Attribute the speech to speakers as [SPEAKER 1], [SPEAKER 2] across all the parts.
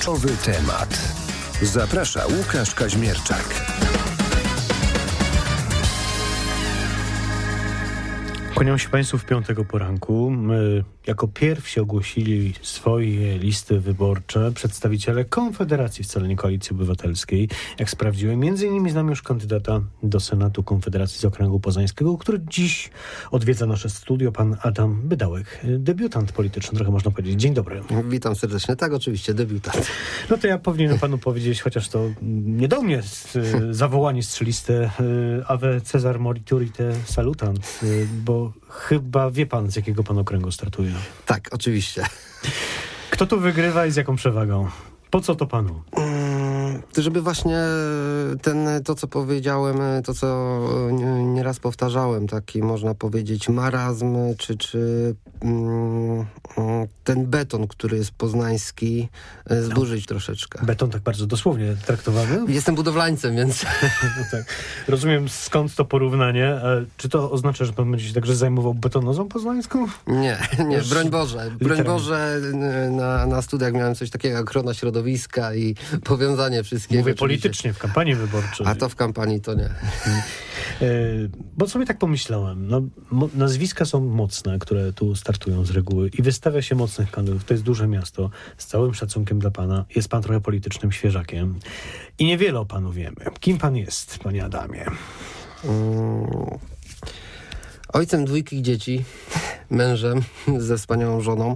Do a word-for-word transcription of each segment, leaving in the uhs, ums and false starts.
[SPEAKER 1] Kluczowy temat. Zaprasza Łukasz Kaźmierczak.
[SPEAKER 2] Kłaniam się Państwu w piątego poranku. My jako pierwsi ogłosili swoje listy wyborcze przedstawiciele Konfederacji, wcale nie Koalicji Obywatelskiej. Jak sprawdziłem, między innymi znam już kandydata do Senatu Konfederacji z okręgu poznańskiego, który dziś odwiedza nasze studio, pan Adam Bydałek, debiutant polityczny, trochę można powiedzieć. Dzień dobry.
[SPEAKER 3] Witam serdecznie. Tak, oczywiście, debiutant.
[SPEAKER 2] No to ja powinienem panu powiedzieć, chociaż to nie do mnie zawołanie strzeliste, Ave Cezar Moriturite Salutant, bo chyba wie pan, z jakiego pan okręgu startuje.
[SPEAKER 3] Tak, oczywiście.
[SPEAKER 2] Kto tu wygrywa i z jaką przewagą? Po co to panu?
[SPEAKER 3] Hmm, żeby właśnie ten, to co powiedziałem, to co nieraz powtarzałem, taki można powiedzieć marazm, czy, czy mm, ten beton, który jest poznański, zburzyć no. troszeczkę.
[SPEAKER 2] Beton tak bardzo dosłownie traktowany?
[SPEAKER 3] Jestem budowlańcem, więc...
[SPEAKER 2] No tak. Rozumiem, skąd to porównanie. Czy to oznacza, że pan będzie się także zajmował betonozą poznańską?
[SPEAKER 3] Nie, nie, broń Boże. Broń Boże, na, na studiach miałem coś takiego jak ochrona środowiska i powiązanie wszystkiego.
[SPEAKER 2] Mówię politycznie, w kampanii wyborczej.
[SPEAKER 3] A to w kampanii to nie.
[SPEAKER 2] Bo sobie tak pomyślałem, no, mo- nazwiska są mocne, które tu startują z reguły i wystawia się mocnych kandydatów. To jest duże miasto. Z całym szacunkiem dla pana. Jest pan trochę politycznym świeżakiem. I niewiele o panu wiemy. Kim pan jest, panie Adamie?
[SPEAKER 3] Hmm. Ojcem dwójki dzieci, mężem ze wspaniałą żoną.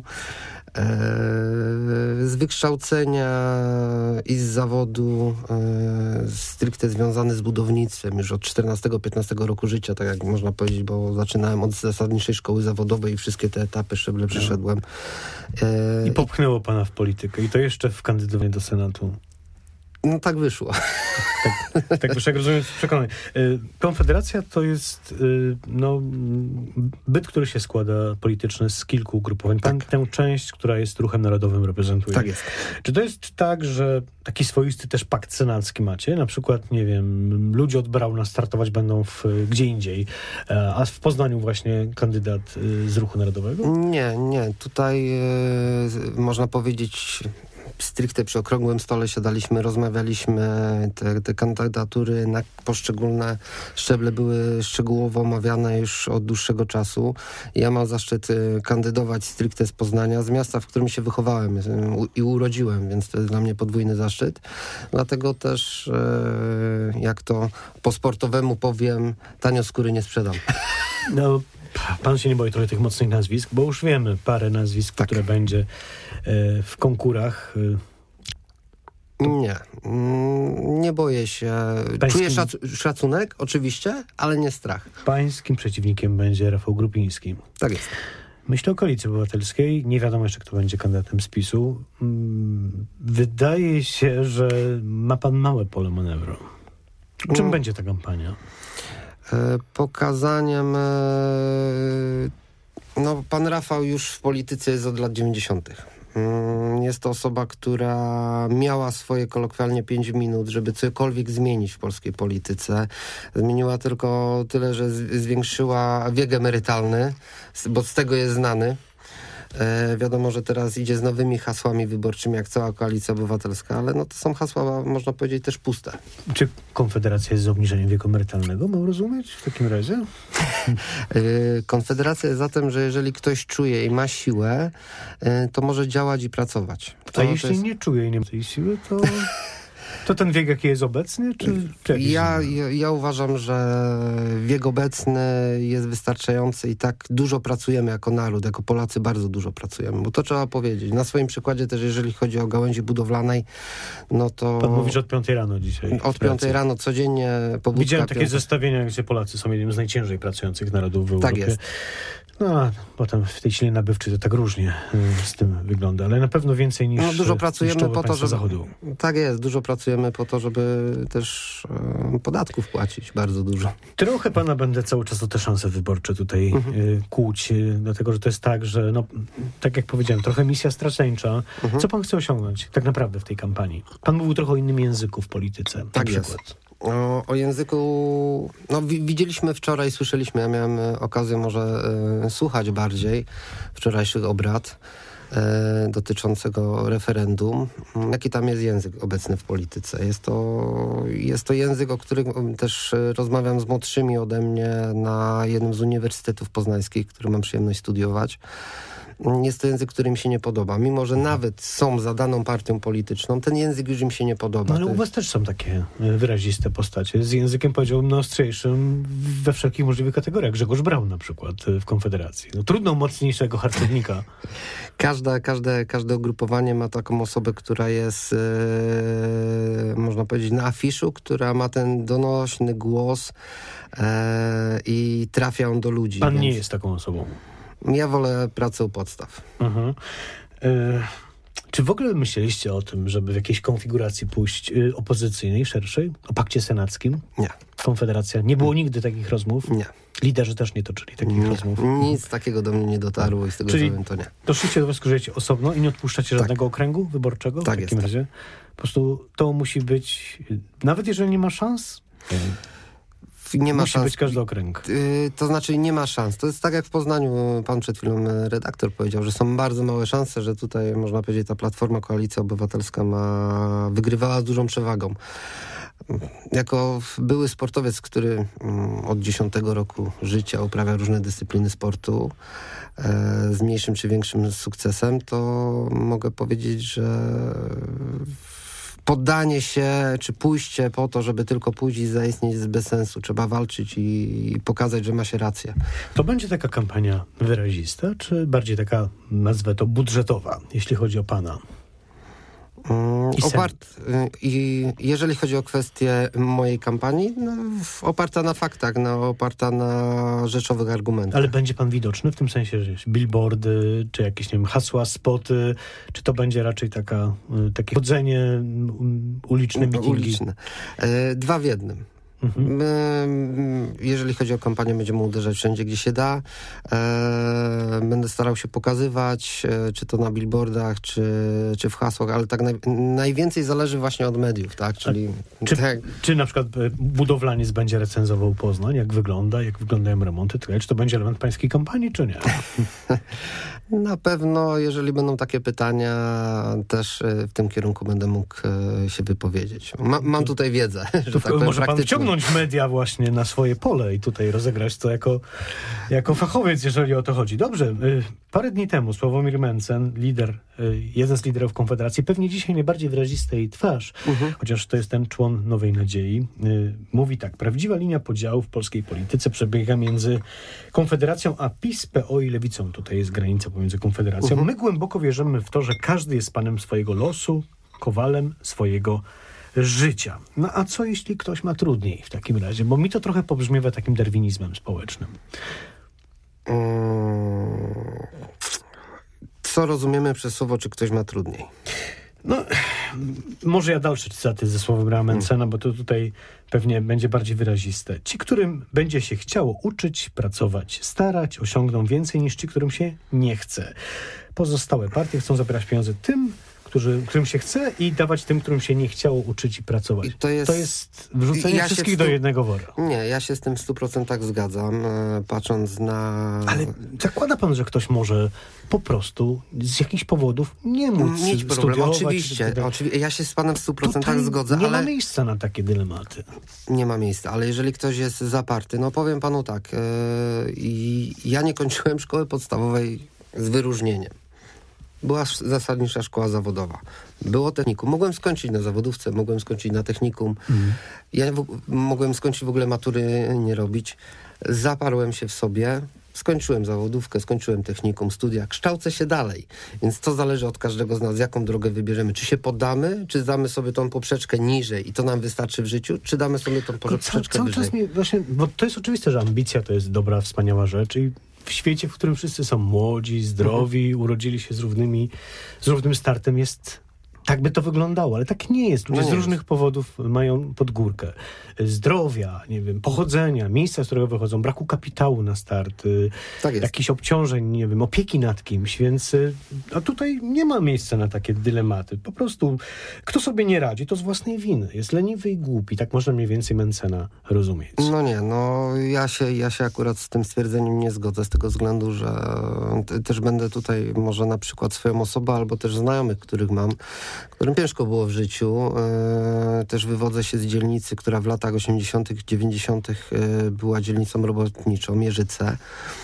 [SPEAKER 3] Z wykształcenia i z zawodu stricte związany z budownictwem już od czternastego piętnastego roku życia, tak jak można powiedzieć, bo zaczynałem od zasadniczej szkoły zawodowej i wszystkie te etapy szczeble przeszedłem.
[SPEAKER 2] I popchnęło pana w politykę i to jeszcze w kandydowanie do Senatu.
[SPEAKER 3] No tak wyszło.
[SPEAKER 2] Tak, tak wyszło, jak rozumiem, przekonanie. Konfederacja to jest no, byt, który się składa polityczny z kilku ugrupowań. Pan tak. tę część, która jest ruchem narodowym, reprezentuje.
[SPEAKER 3] Tak jest.
[SPEAKER 2] Czy to jest tak, że taki swoisty też pakt senacki macie? Na przykład, nie wiem, ludzie od Brauna startować będą w, gdzie indziej, a w Poznaniu właśnie kandydat z ruchu narodowego?
[SPEAKER 3] Nie, nie. Tutaj yy, można powiedzieć... stricte przy okrągłym stole siadaliśmy, rozmawialiśmy, te, te kandydatury na poszczególne szczeble były szczegółowo omawiane już od dłuższego czasu. Ja mam zaszczyt kandydować stricte z Poznania, z miasta, w którym się wychowałem i urodziłem, więc to jest dla mnie podwójny zaszczyt. Dlatego też, jak to po sportowemu powiem, tanio skóry nie sprzedam.
[SPEAKER 2] No, pan się nie boi trochę tych mocnych nazwisk, bo już wiemy parę nazwisk, tak. które będzie w konkurach.
[SPEAKER 3] To... Nie. Nie boję się. Pańskim... Czuję szac- szacunek, oczywiście, ale nie strach.
[SPEAKER 2] Pańskim przeciwnikiem będzie Rafał Grupiński.
[SPEAKER 3] Tak jest. Myślę
[SPEAKER 2] o Koalicji Obywatelskiej. Nie wiadomo jeszcze, kto będzie kandydatem z PiSu. Wydaje się, że ma pan małe pole manewru. Czym hmm. będzie ta kampania?
[SPEAKER 3] Pokazaniem... No, pan Rafał już w polityce jest od lat dziewięćdziesiątych. Jest to osoba, która miała swoje kolokwialnie pięć minut, żeby cokolwiek zmienić w polskiej polityce. Zmieniła tylko tyle, że zwiększyła wiek emerytalny, bo z tego jest znany. E, wiadomo, że teraz idzie z nowymi hasłami wyborczymi, jak cała Koalicja Obywatelska, ale no to są hasła, można powiedzieć, też puste.
[SPEAKER 2] Czy Konfederacja jest za obniżeniem wieku emerytalnego, mam rozumieć w takim razie?
[SPEAKER 3] e, Konfederacja jest za tym, że jeżeli ktoś czuje i ma siłę, e, to może działać i pracować. To,
[SPEAKER 2] A jeśli
[SPEAKER 3] jest...
[SPEAKER 2] nie czuje i nie ma tej siły, to... To ten wiek, jaki jest obecny? Czy, czy
[SPEAKER 3] ja, ja, ja uważam, że wiek obecny jest wystarczający i tak dużo pracujemy jako naród, jako Polacy bardzo dużo pracujemy, bo to trzeba powiedzieć. Na swoim przykładzie też, jeżeli chodzi o gałęzi budowlanej, no to...
[SPEAKER 2] Pan mówi, że od piątej rano dzisiaj.
[SPEAKER 3] Od piątej rano codziennie pobudka.
[SPEAKER 2] Widziałem takie
[SPEAKER 3] piąta.
[SPEAKER 2] zestawienia, gdzie Polacy są jednym z najciężej pracujących narodów w Europie.
[SPEAKER 3] Tak jest.
[SPEAKER 2] No a potem w tej sile nabywczej to tak różnie z tym wygląda, ale na pewno więcej niż,
[SPEAKER 3] no, dużo pracujemy
[SPEAKER 2] niż
[SPEAKER 3] po to, żeby
[SPEAKER 2] zachodu.
[SPEAKER 3] Tak jest, dużo pracujemy po to, żeby też e, podatków płacić, bardzo dużo.
[SPEAKER 2] Trochę pana będę cały czas o te szanse wyborcze tutaj mhm. y, kłuć, y, dlatego że to jest tak, że no, tak jak powiedziałem, trochę misja straceńcza. Mhm. Co pan chce osiągnąć tak naprawdę w tej kampanii? Pan mówił trochę o innym języku w polityce.
[SPEAKER 3] Tak jest. O, o języku, no wi- widzieliśmy wczoraj, słyszeliśmy, ja miałem okazję może e, słuchać bardziej wczorajszych obrad. e, dotyczącego referendum. Jaki tam jest język obecny w polityce? Jest to, jest to język, o którym też rozmawiam z młodszymi ode mnie na jednym z uniwersytetów poznańskich, który mam przyjemność studiować. Jest to język, który mi się nie podoba. Mimo że nawet są za daną partią polityczną, ten język już im się nie podoba.
[SPEAKER 2] No ale
[SPEAKER 3] To
[SPEAKER 2] u was też są takie wyraziste postacie. Z językiem, powiedziałbym, no ostrzejszym we wszelkich możliwych kategoriach. Grzegorz Braun na przykład w Konfederacji. No trudno mocniejszego harcownika.
[SPEAKER 3] Każde, każde, każde ugrupowanie ma taką osobę, która jest, e, można powiedzieć, na afiszu, która ma ten donośny głos e, i trafia on do ludzi.
[SPEAKER 2] Pan
[SPEAKER 3] więc
[SPEAKER 2] nie jest taką osobą.
[SPEAKER 3] Ja wolę pracę u podstaw.
[SPEAKER 2] Mhm. E, czy w ogóle myśleliście o tym, żeby w jakiejś konfiguracji pójść y, opozycyjnej, szerszej, o pakcie senackim?
[SPEAKER 3] Nie.
[SPEAKER 2] Konfederacja. Nie było nigdy takich rozmów?
[SPEAKER 3] Nie.
[SPEAKER 2] Liderzy też nie toczyli takich
[SPEAKER 3] Nie.
[SPEAKER 2] rozmów?
[SPEAKER 3] Nic takiego do mnie nie dotarło i z tego
[SPEAKER 2] Czyli
[SPEAKER 3] co wiem, to nie.
[SPEAKER 2] doszliście do wniosku, że żyjecie osobno i nie odpuszczacie żadnego okręgu wyborczego?
[SPEAKER 3] Tak
[SPEAKER 2] w takim
[SPEAKER 3] jest.
[SPEAKER 2] razie po prostu to musi być, nawet jeżeli nie ma szans,
[SPEAKER 3] Nie ma
[SPEAKER 2] musi
[SPEAKER 3] szans.
[SPEAKER 2] być każdy okręg.
[SPEAKER 3] Yy, to znaczy nie ma szans. To jest tak jak w Poznaniu, pan przed chwilą e, redaktor powiedział, że są bardzo małe szanse, że tutaj można powiedzieć ta Platforma Koalicja Obywatelska ma wygrywała z dużą przewagą. Jako były sportowiec, który mm, od dziesiątego roku życia uprawia różne dyscypliny sportu e, z mniejszym czy większym sukcesem, to mogę powiedzieć, że poddanie się, czy pójście po to, żeby tylko pójść i zaistnieć jest bez sensu. Trzeba walczyć i, i pokazać, że ma się rację.
[SPEAKER 2] To będzie taka kampania wyrazista, czy bardziej taka, nazwę to, budżetowa, jeśli chodzi o pana?
[SPEAKER 3] Mm,
[SPEAKER 2] I
[SPEAKER 3] opart, y, I jeżeli chodzi o kwestię mojej kampanii, no, w- oparta na faktach, no, oparta na rzeczowych argumentach.
[SPEAKER 2] Ale będzie pan widoczny w tym sensie, że billboardy, czy jakieś, nie wiem, hasła, spoty, czy to będzie raczej taka, y, takie chodzenie, um, uliczne mitingi?
[SPEAKER 3] Uliczne. E, dwa w jednym.
[SPEAKER 2] Mhm.
[SPEAKER 3] My, jeżeli chodzi o kampanię, będziemy uderzać wszędzie, gdzie się da. E, będę starał się pokazywać, e, czy to na billboardach, czy, czy w hasłach, ale tak naj, najwięcej zależy właśnie od mediów, tak? Czyli
[SPEAKER 2] Czy,
[SPEAKER 3] tak,
[SPEAKER 2] czy na przykład e, budowlaniec będzie recenzował Poznań, jak wygląda, jak wyglądają remonty, to, czy to będzie element pańskiej kampanii, czy nie?
[SPEAKER 3] na pewno, jeżeli będą takie pytania, też e, w tym kierunku będę mógł e, się wypowiedzieć. Ma, mam tutaj wiedzę, że
[SPEAKER 2] To
[SPEAKER 3] tak powiem,
[SPEAKER 2] może pan
[SPEAKER 3] praktyczną.
[SPEAKER 2] wciągnąć media właśnie na swoje pole i tutaj rozegrać to jako, jako fachowiec, jeżeli o to chodzi. Dobrze, y, parę dni temu Sławomir Mencen, lider, y, jeden z liderów Konfederacji, pewnie dzisiaj najbardziej wyrazistej twarz,
[SPEAKER 3] Mhm.
[SPEAKER 2] chociaż to jest ten człon Nowej Nadziei, y, mówi tak: prawdziwa linia podziału w polskiej polityce przebiega między Konfederacją a PiS, P O i Lewicą. Tutaj jest granica pomiędzy Konfederacją.
[SPEAKER 3] Mhm.
[SPEAKER 2] My głęboko wierzymy w to, że każdy jest panem swojego losu, kowalem swojego życia. No a co jeśli ktoś ma trudniej w takim razie? Bo mi to trochę pobrzmiewa takim darwinizmem społecznym.
[SPEAKER 3] Mm, Co rozumiemy przez słowo, czy ktoś ma trudniej?
[SPEAKER 2] No, może ja dalsze cytaty ze Sławomira Mencena, bo to tutaj pewnie będzie bardziej wyraziste. Ci, którym będzie się chciało uczyć, pracować, starać, osiągną więcej niż ci, którym się nie chce. Pozostałe partie chcą zabierać pieniądze tym, którzy, którym się chce, i dawać tym, którym się nie chciało uczyć i pracować.
[SPEAKER 3] I to jest-
[SPEAKER 2] to jest wrzucenie
[SPEAKER 3] ja się
[SPEAKER 2] wszystkich
[SPEAKER 3] w
[SPEAKER 2] do
[SPEAKER 3] stu-
[SPEAKER 2] jednego wora.
[SPEAKER 3] Nie, ja się z tym w stu procentach zgadzam, e, patrząc na...
[SPEAKER 2] Ale zakłada pan, że ktoś może po prostu z jakichś powodów nie móc
[SPEAKER 3] Mieć problem,
[SPEAKER 2] studiować.
[SPEAKER 3] oczywiście.
[SPEAKER 2] czy-
[SPEAKER 3] Oczywi- ja się z panem w stu procentach
[SPEAKER 2] Tutaj
[SPEAKER 3] zgodzę,
[SPEAKER 2] nie
[SPEAKER 3] ale...
[SPEAKER 2] ma miejsca na takie dylematy.
[SPEAKER 3] Nie ma miejsca, ale jeżeli ktoś jest zaparty, no powiem panu tak, e, i ja nie kończyłem szkoły podstawowej z wyróżnieniem. Była sz- zasadnicza szkoła zawodowa. Było technikum. Mogłem skończyć na zawodówce, mogłem skończyć na technikum. Ja w, mogłem skończyć w ogóle matury nie robić. Zaparłem się w sobie. Skończyłem zawodówkę, skończyłem technikum, studia. Kształcę się dalej. Więc to zależy od każdego z nas, jaką drogę wybierzemy. Czy się poddamy, czy damy sobie tą poprzeczkę niżej i to nam wystarczy w życiu, czy damy sobie tą
[SPEAKER 2] Ca,
[SPEAKER 3] poprzeczkę
[SPEAKER 2] cały
[SPEAKER 3] wyżej.
[SPEAKER 2] czas mi właśnie, bo to jest oczywiste, że ambicja to jest dobra, wspaniała rzecz i w świecie, w którym wszyscy są młodzi, zdrowi, urodzili się z równymi, z równym startem, jest tak by to wyglądało, ale tak nie jest. Ludzie
[SPEAKER 3] No nie
[SPEAKER 2] z różnych
[SPEAKER 3] jest.
[SPEAKER 2] powodów mają podgórkę. Zdrowia, nie wiem, pochodzenia, miejsca, z którego wychodzą, braku kapitału na start, y,
[SPEAKER 3] Tak jest.
[SPEAKER 2] jakichś obciążeń, nie wiem, opieki nad kimś, więc y, a tutaj nie ma miejsca na takie dylematy. Po prostu kto sobie nie radzi, to z własnej winy. Jest leniwy i głupi. Tak można mniej więcej Mentzena rozumieć.
[SPEAKER 3] No nie, no ja się, ja się akurat z tym stwierdzeniem nie zgodzę z tego względu, że te, też będę tutaj może na przykład swoją osobę, albo też znajomych, których mam, którym ciężko było w życiu. E, też wywodzę się z dzielnicy, która w latach osiemdziesiątych, dziewięćdziesiątych e, była dzielnicą robotniczą, Mierzyce.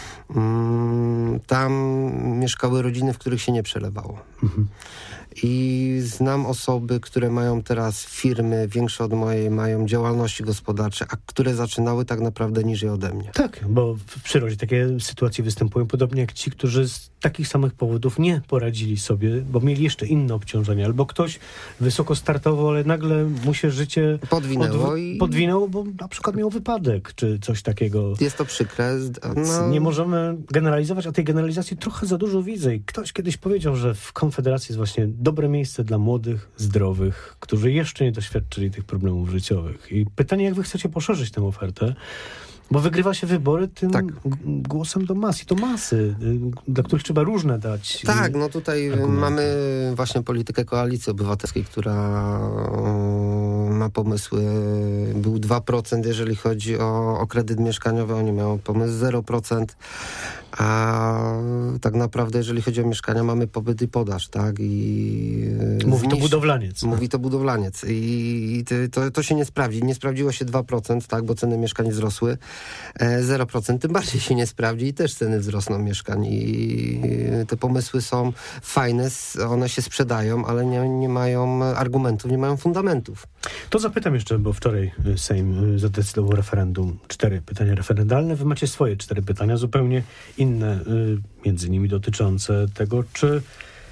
[SPEAKER 3] Mm, tam mieszkały rodziny, w których się nie przelewało.
[SPEAKER 2] Mhm.
[SPEAKER 3] I znam osoby, które mają teraz firmy większe od mojej, mają działalności gospodarcze, a które zaczynały tak naprawdę niżej ode mnie.
[SPEAKER 2] Tak, bo w przyrodzie takie sytuacje występują podobnie jak ci, którzy z takich samych powodów nie poradzili sobie, bo mieli jeszcze inne obciążenia. Albo ktoś wysoko startował, ale nagle mu się życie
[SPEAKER 3] Podwinęło i
[SPEAKER 2] podwinęło, bo na przykład miał wypadek, czy coś takiego.
[SPEAKER 3] jest to przykre. No,
[SPEAKER 2] Nie możemy generalizować, a tej generalizacji trochę za dużo widzę. I ktoś kiedyś powiedział, że w Konfederacji jest właśnie dobre miejsce dla młodych, zdrowych, którzy jeszcze nie doświadczyli tych problemów życiowych. I pytanie, jak wy chcecie poszerzyć tę ofertę? Bo wygrywa się wybory tym
[SPEAKER 3] Tak.
[SPEAKER 2] g- głosem do mas. I to masy, y, dla których trzeba różne dać.
[SPEAKER 3] Tak, no tutaj
[SPEAKER 2] argumenty.
[SPEAKER 3] mamy właśnie politykę Koalicji Obywatelskiej, która e, ma pomysły, był dwa procent, jeżeli chodzi o, o kredyt mieszkaniowy, oni mają pomysł zero procent, a tak naprawdę jeżeli chodzi o mieszkania, mamy popyt i podaż, tak? I e,
[SPEAKER 2] Mówi to
[SPEAKER 3] zmniejszy-
[SPEAKER 2] budowlaniec.
[SPEAKER 3] Mówi to budowlaniec i, i to, to się nie sprawdzi. Nie sprawdziło się dwa procent, tak, bo ceny mieszkań wzrosły. E, zero procent tym bardziej się nie sprawdzi i też ceny wzrosną mieszkań. I te pomysły są fajne, s- one się sprzedają, ale nie, nie mają argumentów, nie mają fundamentów.
[SPEAKER 2] To zapytam jeszcze, bo wczoraj y, Sejm y, zadecydował o referendum. Cztery pytania referendalne. Wy macie swoje cztery pytania, zupełnie inne, y, między innymi dotyczące tego, czy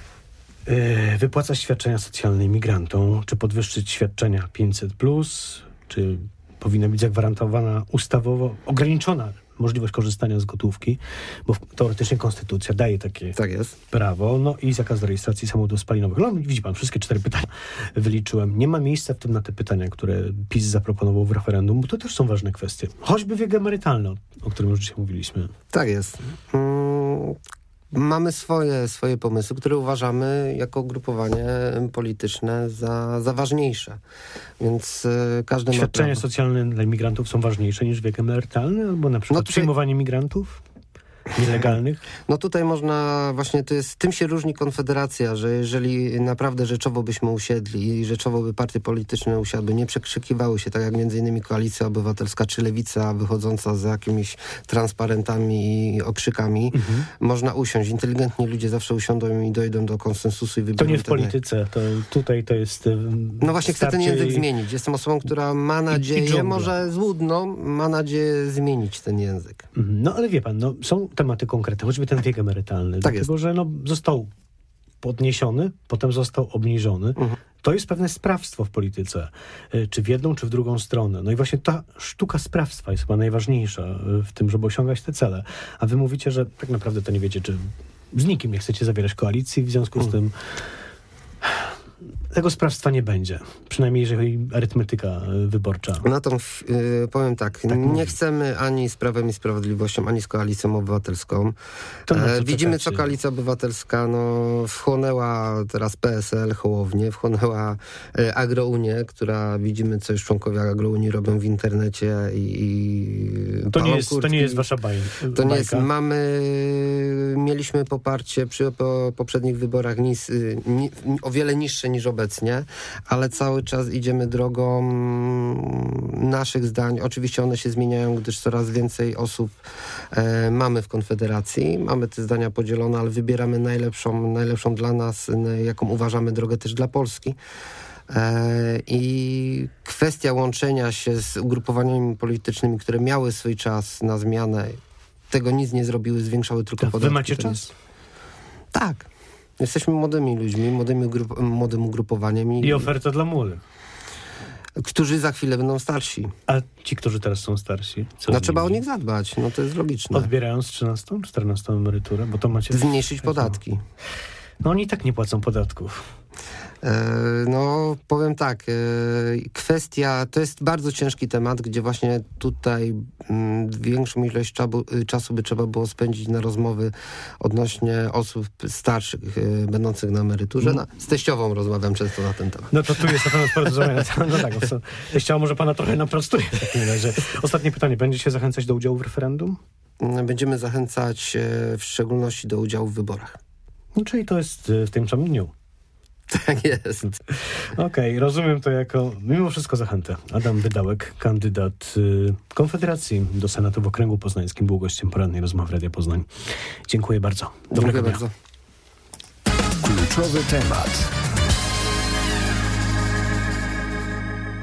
[SPEAKER 2] y, wypłacać świadczenia socjalne imigrantom, czy podwyższyć świadczenia pięćset plus, czy powinna być zagwarantowana ustawowo ograniczona możliwość korzystania z gotówki, bo w- teoretycznie konstytucja daje takie
[SPEAKER 3] Tak jest.
[SPEAKER 2] prawo, no i zakaz rejestracji samochodów spalinowych. No widzi pan, wszystkie cztery pytania wyliczyłem. Nie ma miejsca w tym na te pytania, które PiS zaproponował w referendum, bo to też są ważne kwestie. Choćby wiek emerytalny, o, o którym już dzisiaj mówiliśmy.
[SPEAKER 3] Tak jest. Mm, mamy swoje, swoje pomysły, które uważamy jako ugrupowanie polityczne za, za ważniejsze. Więc y, każdy ma
[SPEAKER 2] Świadczenia
[SPEAKER 3] prawo.
[SPEAKER 2] socjalne dla imigrantów są ważniejsze niż wiek emerytalny, albo na przykład
[SPEAKER 3] No tutaj-
[SPEAKER 2] przyjmowanie migrantów nielegalnych?
[SPEAKER 3] No tutaj można właśnie, to jest, tym się różni Konfederacja, że jeżeli naprawdę rzeczowo byśmy usiedli i rzeczowo by partie polityczne usiadły, nie przekrzykiwały się, tak jak między innymi Koalicja Obywatelska czy Lewica wychodząca z jakimiś transparentami i okrzykami,
[SPEAKER 2] Mhm.
[SPEAKER 3] można usiąść. Inteligentni ludzie zawsze usiądą i dojdą do konsensusu i
[SPEAKER 2] To
[SPEAKER 3] wybiorą
[SPEAKER 2] nie w
[SPEAKER 3] ten naj-
[SPEAKER 2] polityce, to tutaj to jest... ym,
[SPEAKER 3] No właśnie chcę ten
[SPEAKER 2] starcie
[SPEAKER 3] język
[SPEAKER 2] i-
[SPEAKER 3] zmienić. Jestem osobą, która ma
[SPEAKER 2] i
[SPEAKER 3] nadzieję,
[SPEAKER 2] dżungla.
[SPEAKER 3] może złudną, ma nadzieję zmienić ten język.
[SPEAKER 2] Mhm. No ale wie pan, no, są tematy konkretne, choćby ten wiek emerytalny.
[SPEAKER 3] Tak
[SPEAKER 2] dlatego, że no, został podniesiony, potem został obniżony.
[SPEAKER 3] Mhm.
[SPEAKER 2] To jest pewne sprawstwo w polityce, y, czy w jedną, czy w drugą stronę. No i właśnie ta sztuka sprawstwa jest chyba najważniejsza y, w tym, żeby osiągać te cele. A wy mówicie, że tak naprawdę to nie wiecie, czy z nikim nie chcecie zawierać koalicji, w związku z
[SPEAKER 3] Mhm.
[SPEAKER 2] tym tego sprawstwa nie będzie. Przynajmniej jeżeli chodzi o arytmetyka y, wyborcza.
[SPEAKER 3] Na tą, f- y, powiem tak,
[SPEAKER 2] Tak
[SPEAKER 3] nie
[SPEAKER 2] mówi.
[SPEAKER 3] chcemy ani z Prawem i Sprawiedliwością, ani z Koalicją Obywatelską.
[SPEAKER 2] To na co
[SPEAKER 3] E, widzimy,
[SPEAKER 2] czekacie?
[SPEAKER 3] co Koalicja Obywatelska no, wchłonęła teraz P S L, Hołownię, wchłonęła e, Agrounię, która widzimy, co już członkowie Agrounii robią w internecie i, i
[SPEAKER 2] To nie,
[SPEAKER 3] palą
[SPEAKER 2] jest, to
[SPEAKER 3] kurtki.
[SPEAKER 2] nie jest wasza baj,
[SPEAKER 3] To nie jest,
[SPEAKER 2] bajka.
[SPEAKER 3] mamy, mieliśmy poparcie przy po, poprzednich wyborach nis, ni, o wiele niższe niż obecnie, ale cały czas idziemy drogą naszych zdań. Oczywiście one się zmieniają, gdyż coraz więcej osób e, mamy w Konfederacji. Mamy te zdania podzielone, ale wybieramy najlepszą, najlepszą dla nas, n- jaką uważamy drogę też dla Polski. E, I kwestia łączenia się z ugrupowaniami politycznymi, które miały swój czas na zmianę, tego nic nie zrobiły, zwiększały tylko
[SPEAKER 2] To
[SPEAKER 3] podatki.
[SPEAKER 2] wy macie
[SPEAKER 3] To
[SPEAKER 2] czas?
[SPEAKER 3] jest- Tak. Jesteśmy młodymi ludźmi, młodymi grup, młodym ugrupowaniem, i,
[SPEAKER 2] I oferta dla młodych.
[SPEAKER 3] którzy za chwilę będą starsi.
[SPEAKER 2] A ci, którzy teraz są starsi? Co
[SPEAKER 3] No
[SPEAKER 2] z
[SPEAKER 3] trzeba o
[SPEAKER 2] nimi?
[SPEAKER 3] nich zadbać, no to jest logiczne.
[SPEAKER 2] Odbierając trzynastą, czternastą emeryturę, bo to macie...
[SPEAKER 3] Zmniejszyć podatki.
[SPEAKER 2] No oni i tak nie płacą podatków.
[SPEAKER 3] No, powiem tak, kwestia, to jest bardzo ciężki temat, gdzie właśnie tutaj mm, większą ilość czasu, czasu by trzeba było spędzić na rozmowy odnośnie osób starszych, y, będących na emeryturze. No, z teściową rozmawiam często na ten temat.
[SPEAKER 2] No to tu jest na pewno sporo zrobione. No tak, teściowa może pana trochę naprostuje w takim razie. Ostatnie pytanie, będzie się zachęcać do udziału w referendum?
[SPEAKER 3] Będziemy zachęcać w szczególności do udziału w wyborach.
[SPEAKER 2] No, czyli to jest w tym samym dniu.
[SPEAKER 3] Tak jest.
[SPEAKER 2] Okej, okay, rozumiem to jako mimo wszystko zachętę. Adam Wydałek, kandydat y, Konfederacji do Senatu w Okręgu Poznańskim, był gościem porannej rozmowy Radia Poznań. Dziękuję bardzo.
[SPEAKER 3] Dobrego Dziękuję dnia. bardzo.
[SPEAKER 1] Kluczowy temat.